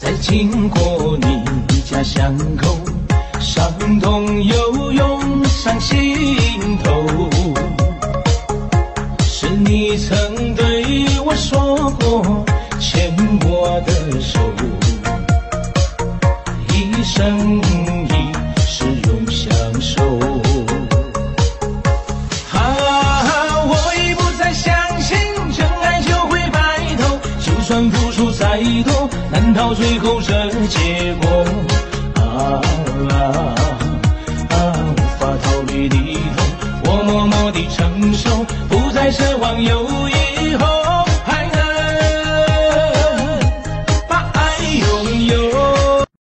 再经过你家巷口，伤痛又涌上心头。是你曾对我说过，牵我的手，一生一世永相守。我已不再相信真爱就会白头，就算付出再多，难逃最后这结果。无法逃离低头，我默默地承受，不再奢望有